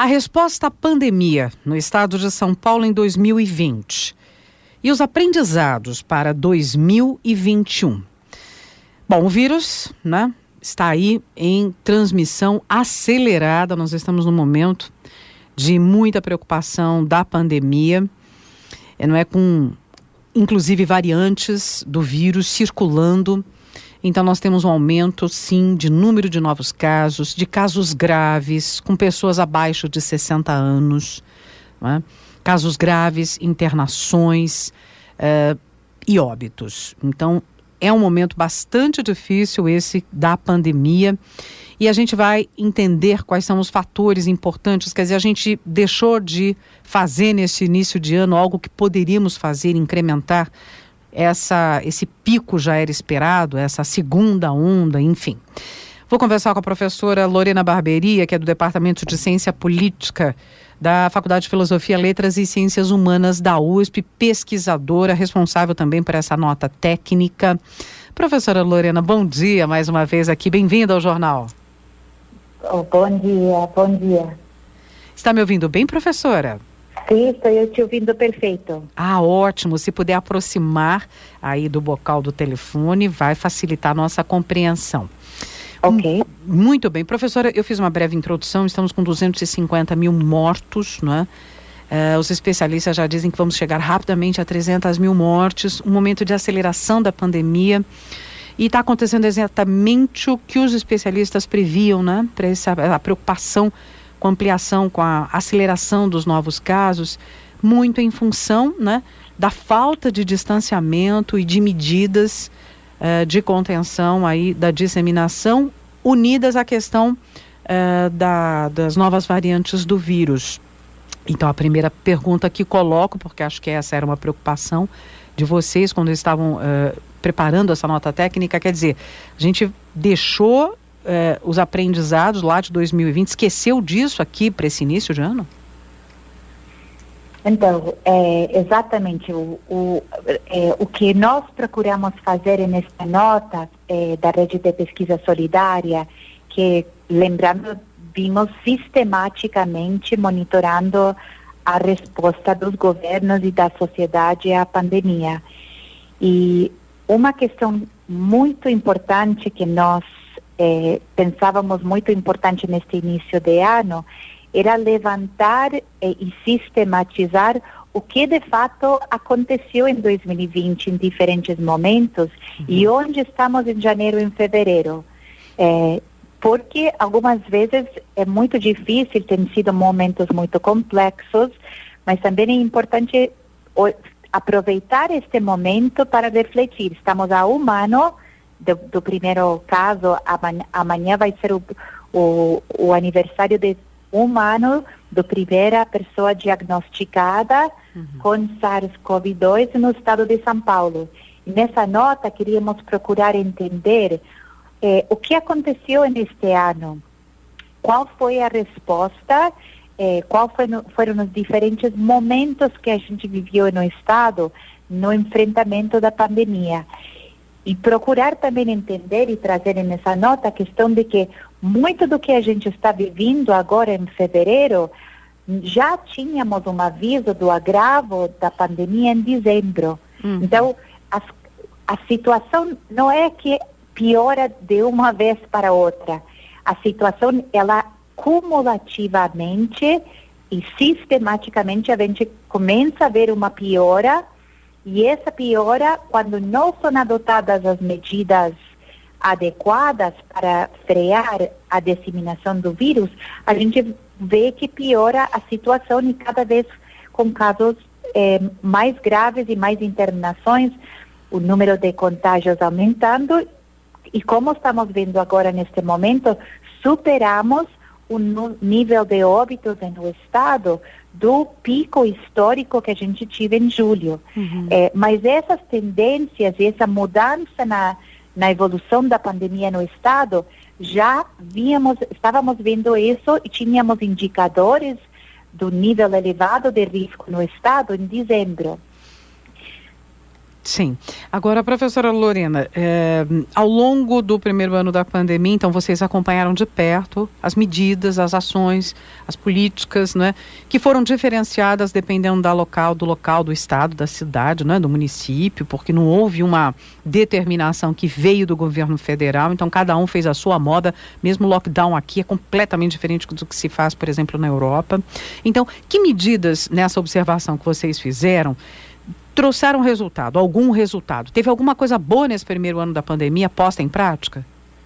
A resposta à pandemia no estado de São Paulo em 2020 e os aprendizados para 2021. Bom, o vírus, está aí em transmissão acelerada. Nós estamos num momento de muita preocupação da pandemia, com inclusive variantes do vírus circulando. Então nós temos um aumento, sim, de número de novos casos, de casos graves, com pessoas abaixo de 60 anos, casos graves, internações e óbitos. Então é um momento bastante difícil esse da pandemia e a gente vai entender quais são os fatores importantes. Quer dizer, a gente deixou de fazer nesse início de ano algo que poderíamos fazer, incrementar esse pico já era esperado, essa segunda onda, enfim. Vou conversar com a professora Lorena Barberia, que é do Departamento de Ciência Política da Faculdade de Filosofia, Letras e Ciências Humanas da USP, pesquisadora, responsável também por essa nota técnica. Professora Lorena, bom dia mais uma vez aqui, bem-vinda ao jornal. Bom dia. Está me ouvindo bem, professora? Sim, estou te ouvindo perfeito. Ótimo. Se puder aproximar aí do bocal do telefone, vai facilitar a nossa compreensão. Ok. Muito bem. Professora, eu fiz uma breve introdução, estamos com 250 mil mortos, os especialistas já dizem que vamos chegar rapidamente a 300 mil mortes, um momento de aceleração da pandemia, e está acontecendo exatamente o que os especialistas previam, para a preocupação com a ampliação, com a aceleração dos novos casos, muito em função, da falta de distanciamento e de medidas de contenção aí da disseminação, unidas à questão das novas variantes do vírus. Então, a primeira pergunta que coloco, porque acho que essa era uma preocupação de vocês quando estavam preparando essa nota técnica, quer dizer, a gente deixou os aprendizados lá de 2020, esqueceu disso aqui para esse início de ano? Então, exatamente o que nós procuramos fazer nesta nota da Rede de Pesquisa Solidária, que, lembrando, vimos sistematicamente monitorando a resposta dos governos e da sociedade à pandemia. E uma questão muito importante que nós pensávamos muito importante neste início de ano era levantar e sistematizar o que de fato aconteceu em 2020 em diferentes momentos e onde estamos em janeiro e em fevereiro. Porque algumas vezes é muito difícil, tem sido momentos muito complexos, mas também é importante aproveitar este momento para refletir. Estamos a um ano do primeiro caso, amanhã vai ser o aniversário de um ano da primeira pessoa diagnosticada com SARS-CoV-2 no estado de São Paulo. E nessa nota, queríamos procurar entender o que aconteceu neste ano, qual foi a resposta, foram os diferentes momentos que a gente viveu no estado no enfrentamento da pandemia. E procurar também entender e trazer nessa nota a questão de que muito do que a gente está vivendo agora em fevereiro, já tínhamos um aviso do agravo da pandemia em dezembro. Então, a situação não é que piora de uma vez para outra. A situação, ela cumulativamente e sistematicamente a gente começa a ver uma piora. E essa piora, quando não são adotadas as medidas adequadas para frear a disseminação do vírus, a gente vê que piora a situação e cada vez com casos mais graves e mais internações, o número de contágios aumentando. E como estamos vendo agora neste momento, superamos o nível de óbitos no estado do pico histórico que a gente tive em julho. Mas essas tendências e essa mudança na evolução da pandemia no estado, estávamos vendo isso e tínhamos indicadores do nível elevado de risco no estado em dezembro. Sim. Agora, professora Lorena, ao longo do primeiro ano da pandemia, então vocês acompanharam de perto as medidas, as ações, as políticas, né, que foram diferenciadas dependendo do local, do estado, da cidade, né, do município, porque não houve uma determinação que veio do governo federal, então cada um fez a sua moda, mesmo o lockdown aqui é completamente diferente do que se faz, por exemplo, na Europa. Então, que medidas nessa observação que vocês fizeram trouxeram resultado, algum resultado? Teve alguma coisa boa nesse primeiro ano da pandemia posta em prática?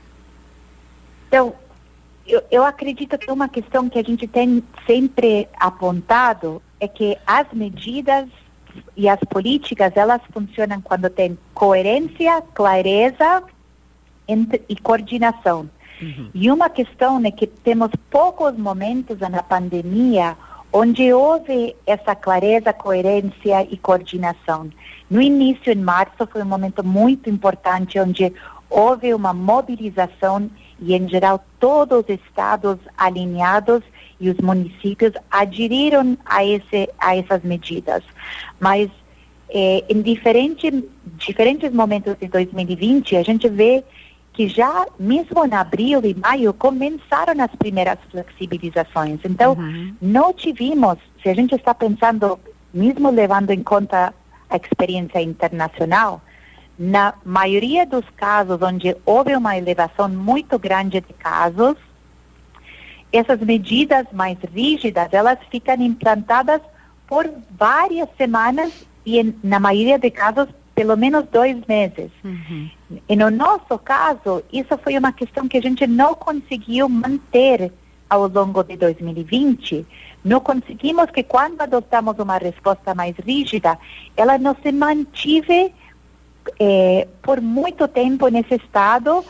Então, eu acredito que uma questão que a gente tem sempre apontado é que as medidas e as políticas, elas funcionam quando tem coerência, clareza e coordenação. Uhum. E uma questão é que temos poucos momentos na pandemia onde houve essa clareza, coerência e coordenação. No início, em março, foi um momento muito importante, onde houve uma mobilização e, em geral, todos os estados alinhados e os municípios aderiram a essas medidas. Mas, em diferentes momentos de 2020, a gente vê que já mesmo em abril e maio começaram as primeiras flexibilizações. Então, não tivemos, se a gente está pensando, mesmo levando em conta a experiência internacional, na maioria dos casos onde houve uma elevação muito grande de casos, essas medidas mais rígidas, elas ficam implantadas por várias semanas e, na maioria de casos, pelo menos 2 meses. Uhum. E no nosso caso, isso foi uma questão que a gente não conseguiu manter ao longo de 2020. Não conseguimos que quando adotamos uma resposta mais rígida, ela não se mantive por muito tempo nesse estado,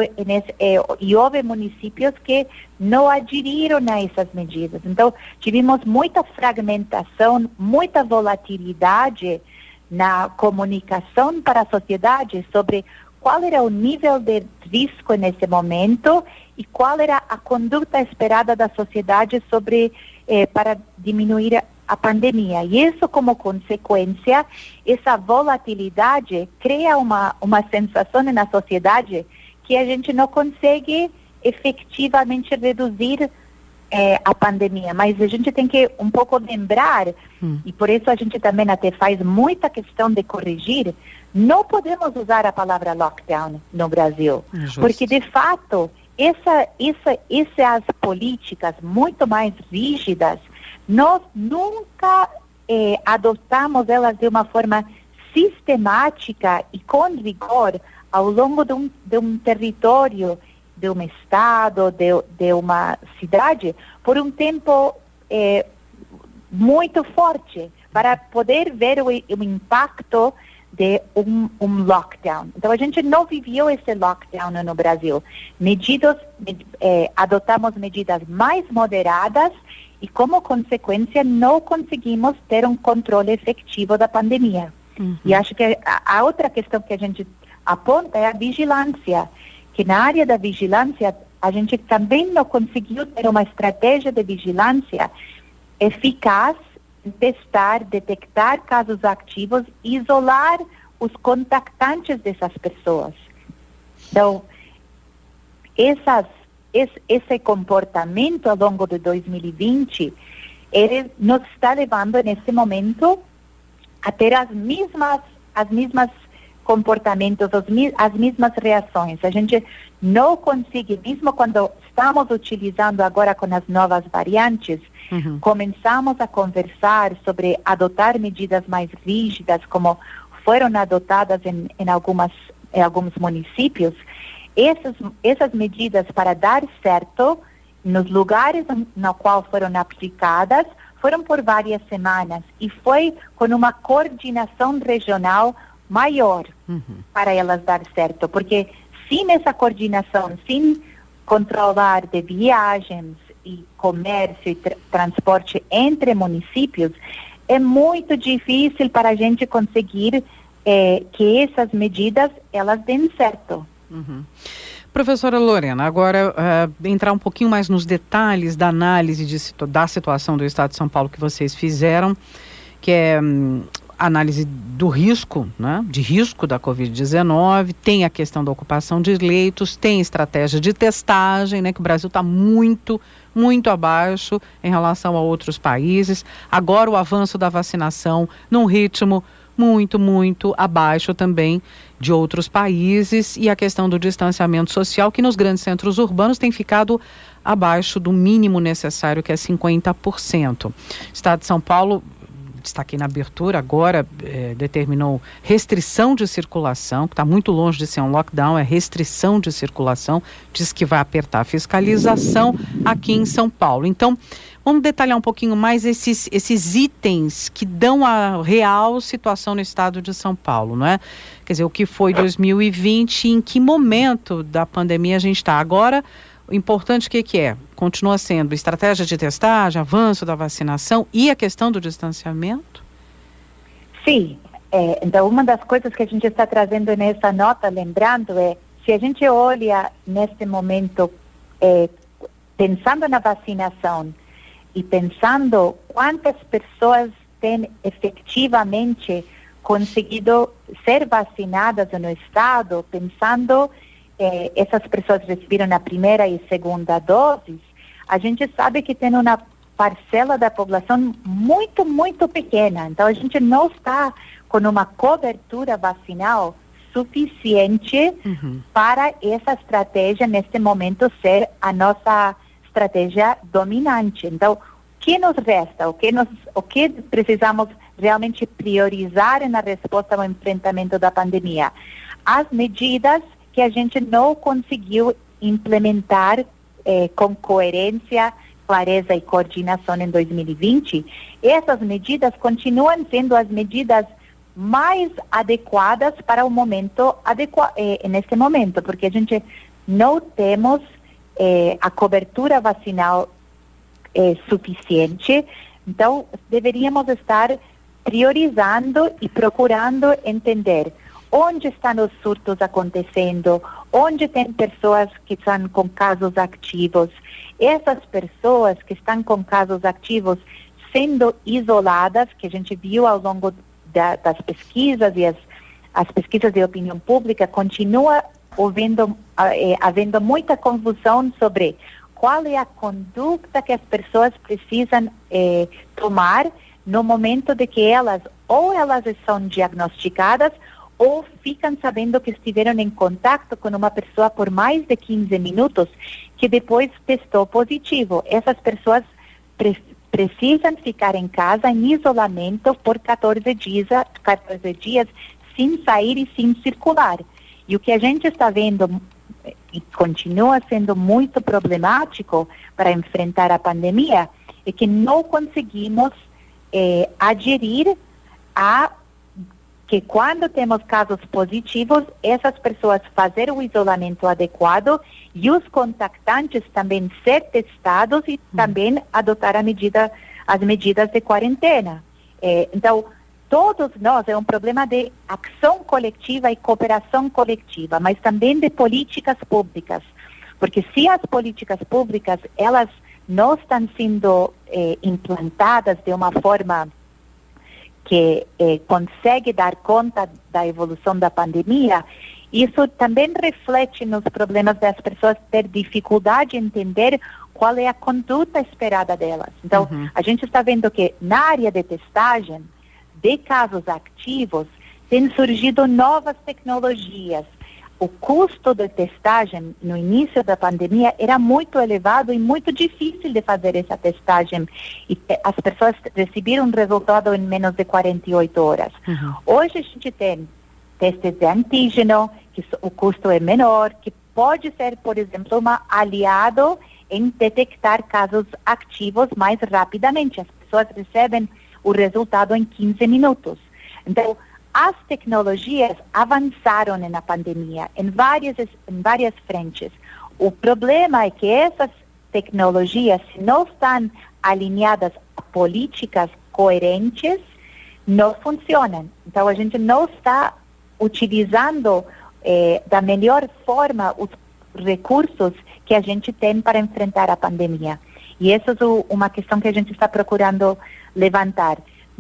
e houve municípios que não aderiram a essas medidas. Então, tivemos muita fragmentação, muita volatilidade na comunicação para a sociedade sobre qual era o nível de risco nesse momento e qual era a conduta esperada da sociedade para diminuir a pandemia. E isso, como consequência, essa volatilidade cria uma sensação na sociedade que a gente não consegue efetivamente reduzir a pandemia, mas a gente tem que um pouco lembrar, e por isso a gente também até faz muita questão de corrigir, não podemos usar a palavra lockdown no Brasil, porque de fato, essas políticas muito mais rígidas, nós nunca adotamos elas de uma forma sistemática e com rigor ao longo de um território, de um estado, de uma cidade, por um tempo muito forte, para poder ver o impacto de um lockdown. Então, a gente não viveu esse lockdown no Brasil. Adotamos medidas mais moderadas e, como consequência, não conseguimos ter um controle efetivo da pandemia. Uhum. E acho que a outra questão que a gente aponta é a vigilância, que na área da vigilância a gente também não conseguiu ter uma estratégia de vigilância eficaz, testar, detectar casos ativos e isolar os contactantes dessas pessoas. Então, esse comportamento ao longo de 2020, ele nos está levando nesse momento a ter as mesmas comportamentos, as mesmas reações. A gente não consegue, mesmo quando estamos utilizando agora com as novas variantes, começamos a conversar sobre adotar medidas mais rígidas, como foram adotadas em alguns municípios. Essas medidas, para dar certo, nos lugares no qual foram aplicadas, foram por várias semanas e foi com uma coordenação regional maior para elas dar certo, porque sem essa coordenação, sem controlar de viagens e comércio e transporte entre municípios, é muito difícil para a gente conseguir que essas medidas, elas deem certo. Professora Lorena, agora entrar um pouquinho mais nos detalhes da análise da situação do Estado de São Paulo que vocês fizeram, que é análise do risco, né, de risco da Covid-19, tem a questão da ocupação de leitos, tem estratégia de testagem, né, que o Brasil está muito abaixo em relação a outros países. Agora o avanço da vacinação num ritmo muito abaixo também de outros países, e a questão do distanciamento social, que nos grandes centros urbanos tem ficado abaixo do mínimo necessário, que é 50%. O Estado de São Paulo, destaquei na abertura, agora determinou restrição de circulação, que está muito longe de ser um lockdown, é restrição de circulação, diz que vai apertar a fiscalização aqui em São Paulo. Então, vamos detalhar um pouquinho mais esses itens que dão a real situação no estado de São Paulo, não é? Quer dizer, o que foi 2020, em que momento da pandemia a gente está agora. O importante que é? Continua sendo estratégia de testagem, avanço da vacinação e a questão do distanciamento? Sim. Então, uma das coisas que a gente está trazendo nessa nota, lembrando, se a gente olha neste momento, pensando na vacinação e pensando quantas pessoas têm efetivamente conseguido ser vacinadas no estado, pensando essas pessoas receberam a primeira e segunda doses, a gente sabe que tem uma parcela da população muito pequena. Então, a gente não está com uma cobertura vacinal suficiente para essa estratégia, neste momento, ser a nossa estratégia dominante. Então, o que nos resta? O que precisamos realmente priorizar na resposta ao enfrentamento da pandemia? As medidas que a gente não conseguiu implementar com coerência, clareza e coordenação em 2020, essas medidas continuam sendo as medidas mais adequadas para o momento neste momento, porque a gente não temos a cobertura vacinal suficiente. Então, deveríamos estar priorizando e procurando entender onde estão os surtos acontecendo, onde tem pessoas que estão com casos ativos. Essas pessoas que estão com casos ativos sendo isoladas, que a gente viu ao longo das pesquisas e as pesquisas de opinião pública, continua havendo muita confusão sobre qual é a conduta que as pessoas precisam tomar no momento de que elas são diagnosticadas ou ficam sabendo que estiveram em contato com uma pessoa por mais de 15 minutos que depois testou positivo. Essas pessoas precisam ficar em casa em isolamento por 14 dias sem sair e sem circular. E o que a gente está vendo e continua sendo muito problemático para enfrentar a pandemia é que não conseguimos aderir a que quando temos casos positivos, essas pessoas fazer o isolamento adequado e os contactantes também ser testados e também adotar as medidas de quarentena. Então, todos nós, é um problema de ação coletiva e cooperação coletiva, mas também de políticas públicas. Porque se as políticas públicas, elas não estão sendo implantadas de uma forma que consegue dar conta da evolução da pandemia, isso também reflete nos problemas das pessoas ter dificuldade em entender qual é a conduta esperada delas. Então, a gente está vendo que na área de testagem, de casos ativos, tem surgido novas tecnologias. O custo da testagem no início da pandemia era muito elevado e muito difícil de fazer essa testagem. E as pessoas receberam um resultado em menos de 48 horas. Hoje a gente tem testes de antígeno, que o custo é menor, que pode ser, por exemplo, um aliado em detectar casos ativos mais rapidamente. As pessoas recebem o resultado em 15 minutos. Então, as tecnologias avançaram na pandemia em várias frentes. O problema é que essas tecnologias, se não estão alinhadas a políticas coerentes, não funcionam. Então, a gente não está utilizando da melhor forma os recursos que a gente tem para enfrentar a pandemia. E essa é uma questão que a gente está procurando levantar.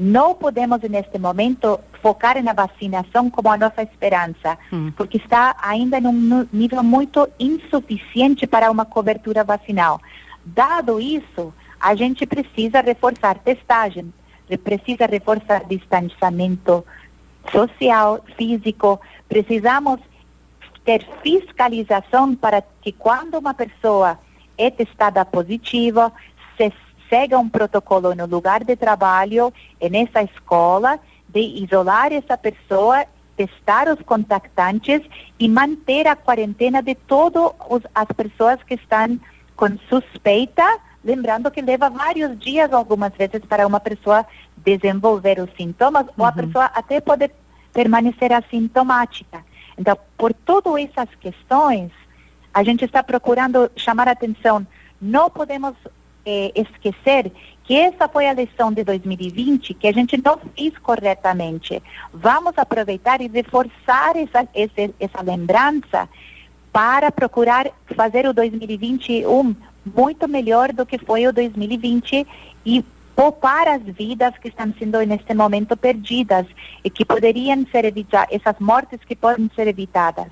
não podemos, neste momento, focar na vacinação como a nossa esperança, porque está ainda num nível muito insuficiente para uma cobertura vacinal. Dado isso, a gente precisa reforçar testagem, precisa reforçar distanciamento social, físico, precisamos ter fiscalização para que quando uma pessoa é testada positiva, se segue um protocolo no lugar de trabalho e nessa escola de isolar essa pessoa, testar os contactantes e manter a quarentena de todas as pessoas que estão com suspeita, lembrando que leva vários dias, algumas vezes, para uma pessoa desenvolver os sintomas, ou a pessoa até pode permanecer assintomática. Então, por todas essas questões, a gente está procurando chamar a atenção. Não podemos esquecer que essa foi a lição de 2020, que a gente não fez corretamente. Vamos aproveitar e reforçar essa lembrança para procurar fazer o 2021 muito melhor do que foi o 2020 e poupar as vidas que estão sendo neste momento perdidas e que poderiam ser evitadas, essas mortes que podem ser evitadas.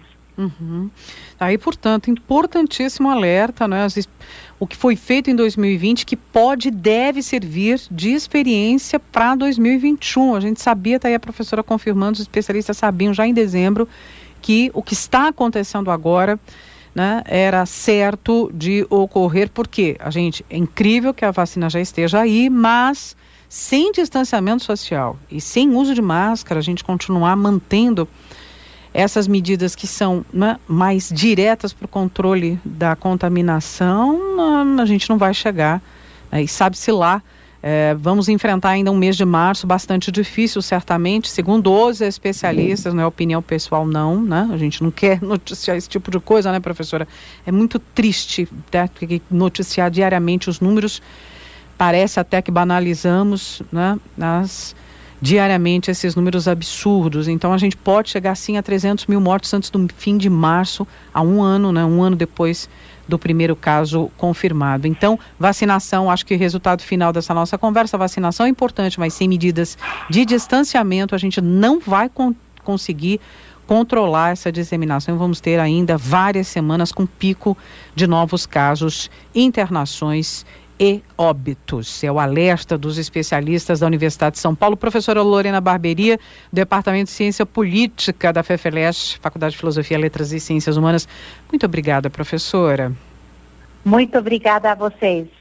Aí, portanto, importantíssimo alerta, né? O que foi feito em 2020 que pode e deve servir de experiência para 2021. A gente sabia, está aí a professora confirmando, os especialistas sabiam já em dezembro que o que está acontecendo agora, né, era certo de ocorrer, porque é incrível que a vacina já esteja aí, mas sem distanciamento social e sem uso de máscara, a gente continuar mantendo essas medidas que são, né, mais diretas para o controle da contaminação, a gente não vai chegar, né, e sabe-se lá, vamos enfrentar ainda um mês de março bastante difícil, certamente, segundo os especialistas, não é opinião pessoal não, né? A gente não quer noticiar esse tipo de coisa, né, professora? É muito triste, né, noticiar diariamente os números, parece até que banalizamos, né, diariamente esses números absurdos. Então a gente pode chegar sim a 300 mil mortos antes do fim de março, a um ano, né, um ano depois do primeiro caso confirmado. Então, vacinação, acho que o resultado final dessa nossa conversa, vacinação é importante, mas sem medidas de distanciamento a gente não vai conseguir controlar essa disseminação. Vamos ter ainda várias semanas com pico de novos casos, internações e óbitos. É o alerta dos especialistas da Universidade de São Paulo. Professora Lorena Barberia, do Departamento de Ciência Política da FEFELESH, Faculdade de Filosofia, Letras e Ciências Humanas. Muito obrigada, professora. Muito obrigada a vocês.